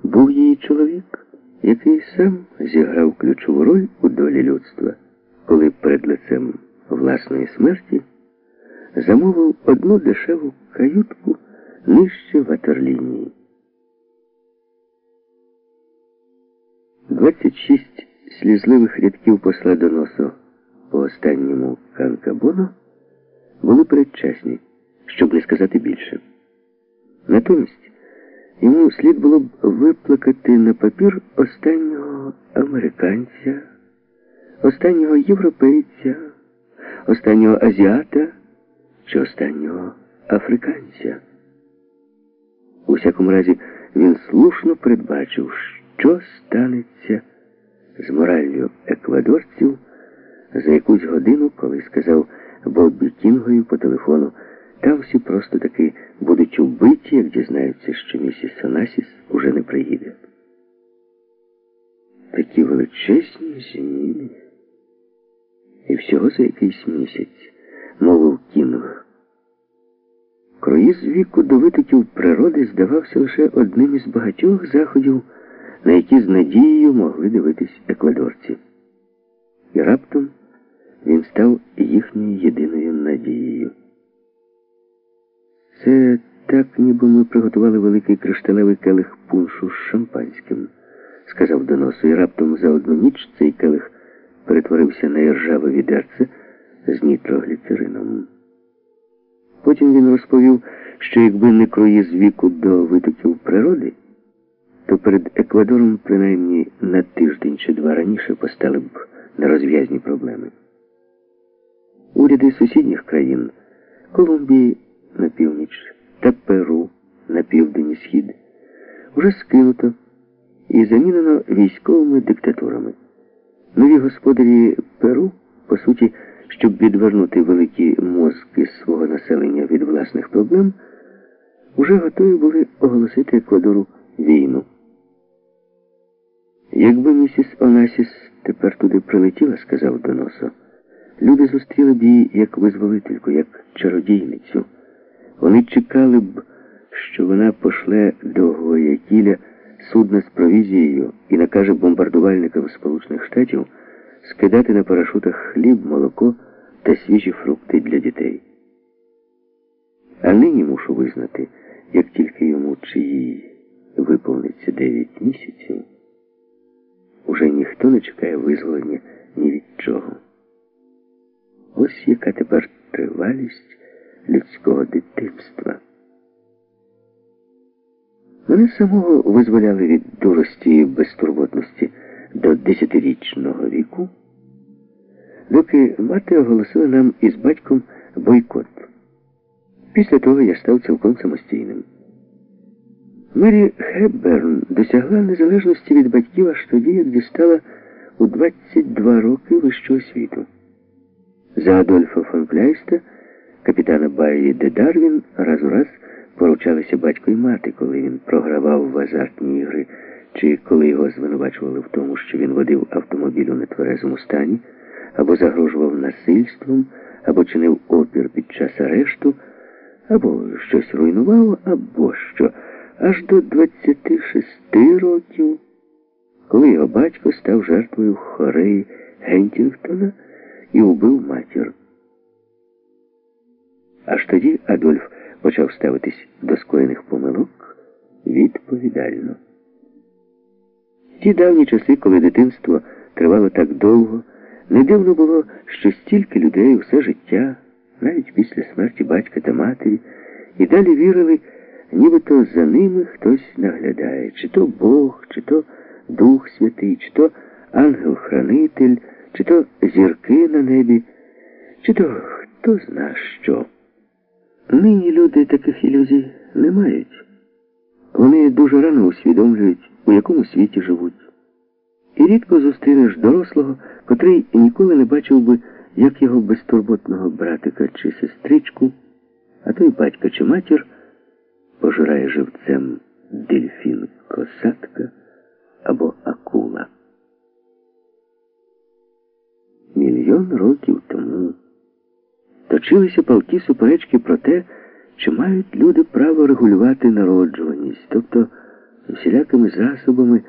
був її чоловік, який сам зіграв ключову роль у долі людства, коли перед лицем власної смерті замовив одну дешеву каютку нижче ватерлінії. 26 слізливих рядків посла доносу по останньому Канкабону були передчасні, щоб не сказати більше. Натомість йому слід було б виплакати на папір останнього американця, останнього європейця, останнього азіата чи останнього африканця. У всякому разі, він слушно передбачив, що станеться з мораллю еквадорців за якусь годину, коли сказав Боббі Кінгові по телефону: там всі просто таки будуть убиті, як дізнаються, що місіс Онасіс уже не приїде. Такі величезні зміни. І всього за якийсь місяць, мовив Кінг. Круїз віку до витоків природи здавався лише одним із багатьох заходів, на які з надією могли дивитись еквадорці. І раптом він став їхньою єдиною надією. Це так, ніби ми приготували великий кришталевий келих пуншу з шампанським, сказав доносу, і раптом за одну ніч цей келих перетворився на іржаве відерце з нітрогліцерином. Потім він розповів, що якби не круїз віку до витоків природи, то перед Еквадором принаймні на тиждень чи два раніше постали б нерозв'язні проблеми. Уряди сусідніх країн – Колумбії на північ та Перу на південь і схід – уже скинуто і замінено військовими диктатурами. Нові господарі Перу, по суті, щоб відвернути великі мозки свого населення від власних проблем, уже готові були оголосити Еквадору війну. Якби місіс Онасіс тепер туди прилетіла, сказав доносо, люди зустріли б її як визволительку, як чародійницю. Вони чекали б, що вона пошле до Гуаякіля судно з провізією і накаже бомбардувальникам Сполучених Штатів скидати на парашутах хліб, молоко та свіжі фрукти для дітей. А нині мушу визнати, як тільки йому чи їй виповниться 9 місяців, уже ніхто не чекає визволення ні від чого. Ось яка тепер тривалість людського дитинства. Мене самого визволяли від дурості і безтурботності до 10-річного віку, доки мати оголосила нам із батьком бойкот. Після того я став цілком самостійним. Мері Хепберн досягла незалежності від батьків аж тоді, як дістала у 22 роки вищу освіту. За Адольфа фон Кляйста, капітана Баррі де Дарвін, раз у раз поручалися батько і мати, коли він програвав в азартні ігри, чи коли його звинувачували в тому, що він водив автомобіль у нетверезому стані, або загрожував насильством, або чинив опір під час арешту, або щось руйнував, або що. Аж до 26 років, коли його батько став жертвою хореї Гентінгтона і убив матір. Аж тоді Адольф почав ставитись до скоєних помилок відповідально. Ті давні часи, коли дитинство тривало так довго, не дивно було, що стільки людей усе життя, навіть після смерті батька та матері, і далі вірили, нібито за ними хтось наглядає, чи то Бог, чи то Дух Святий, чи то ангел-хранитель, чи то зірки на небі, чи то хто зна що. Нині люди таких ілюзій не мають. Вони дуже рано усвідомлюють, у якому світі живуть. І рідко зустрінеш дорослого, котрий ніколи не бачив би, як його безтурботного братика чи сестричку, а то й батька чи матір, пожирає живцем дельфін-косатка або акула. Мільйон років тому точилися палкі суперечки про те, чи мають люди право регулювати народжуваність, тобто всілякими засобами